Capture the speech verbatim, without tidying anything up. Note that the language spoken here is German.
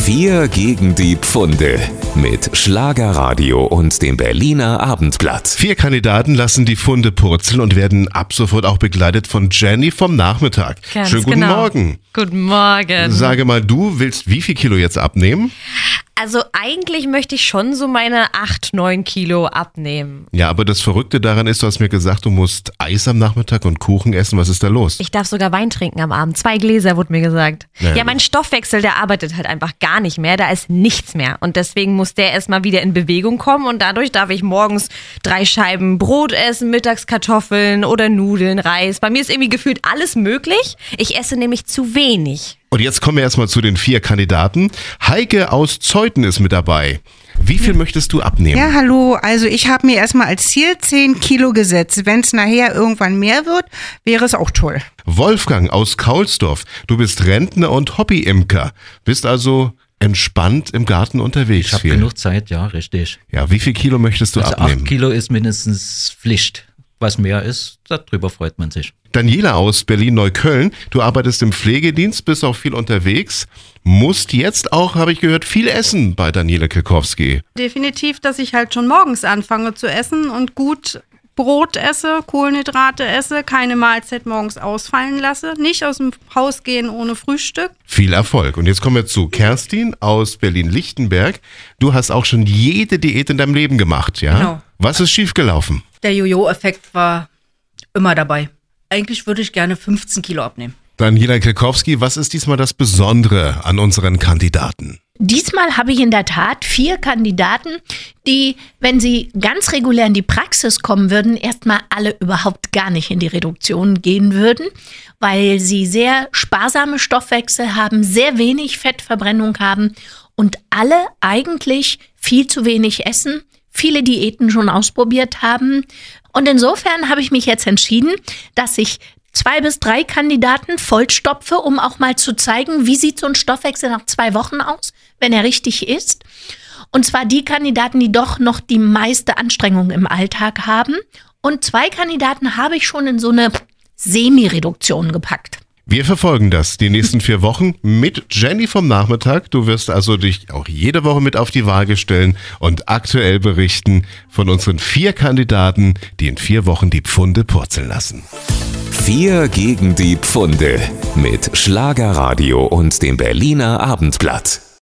Wir gegen die Pfunde mit Schlagerradio und dem Berliner Abendblatt. Vier Kandidaten lassen die Pfunde purzeln und werden ab sofort auch begleitet von Jenny vom Nachmittag. Ganz Schönen guten genau. Morgen. Guten Morgen. Sage mal, du willst wie viel Kilo jetzt abnehmen? Also eigentlich möchte ich schon so meine acht, neun Kilo abnehmen. Ja, aber das Verrückte daran ist, du hast mir gesagt, du musst Eis am Nachmittag und Kuchen essen. Was ist da los? Ich darf sogar Wein trinken am Abend. Zwei Gläser, wurde mir gesagt. Ja, Ja, mein Stoffwechsel, der arbeitet halt einfach gar nicht mehr. Da ist nichts mehr. Und deswegen muss der erstmal wieder in Bewegung kommen. Und dadurch darf ich morgens drei Scheiben Brot essen, mittags Kartoffeln oder Nudeln, Reis. Bei mir ist irgendwie gefühlt alles möglich. Ich esse nämlich zu wenig. Und jetzt kommen wir erstmal zu den vier Kandidaten. Heike aus Zeuthen ist mit dabei. Wie viel möchtest du abnehmen? Ja, hallo. Also ich habe mir erstmal als Ziel zehn Kilo gesetzt. Wenn es nachher irgendwann mehr wird, wäre es auch toll. Wolfgang aus Kaulsdorf. Du bist Rentner und Hobbyimker. Bist also entspannt im Garten unterwegs. Ich habe viel. genug Zeit, ja, richtig. Ja, wie viel Kilo möchtest du Also abnehmen? acht Kilo ist mindestens Pflicht. Was mehr ist, darüber freut man sich. Daniela aus Berlin-Neukölln, du arbeitest im Pflegedienst, bist auch viel unterwegs, musst jetzt auch, habe ich gehört, viel essen bei Daniela Kekowski. Definitiv, dass ich halt schon morgens anfange zu essen und gut Brot esse, Kohlenhydrate esse, keine Mahlzeit morgens ausfallen lasse, nicht aus dem Haus gehen ohne Frühstück. Viel Erfolg. Und jetzt kommen wir zu Kerstin aus Berlin-Lichtenberg. Du hast auch schon jede Diät in deinem Leben gemacht, ja? Genau. Was ist schiefgelaufen? Der Jojo-Effekt war immer dabei. Eigentlich würde ich gerne fünfzehn Kilo abnehmen. Daniela Kekowski, was ist diesmal das Besondere an unseren Kandidaten? Diesmal habe ich in der Tat vier Kandidaten, die, wenn sie ganz regulär in die Praxis kommen würden, erstmal alle überhaupt gar nicht in die Reduktion gehen würden, weil sie sehr sparsame Stoffwechsel haben, sehr wenig Fettverbrennung haben und alle eigentlich viel zu wenig essen, viele Diäten schon ausprobiert haben. Und insofern habe ich mich jetzt entschieden, dass ich zwei bis drei Kandidaten vollstopfe, um auch mal zu zeigen, wie sieht so ein Stoffwechsel nach zwei Wochen aus, wenn er richtig ist. Und zwar die Kandidaten, die doch noch die meiste Anstrengung im Alltag haben. Und zwei Kandidaten habe ich schon in so eine Semi-Reduktion gepackt. Wir verfolgen das die nächsten vier Wochen mit Jenny vom Nachmittag. Du wirst also dich auch jede Woche mit auf die Waage stellen und aktuell berichten von unseren vier Kandidaten, die in vier Wochen die Pfunde purzeln lassen. Wir gegen die Pfunde mit Schlagerradio und dem Berliner Abendblatt.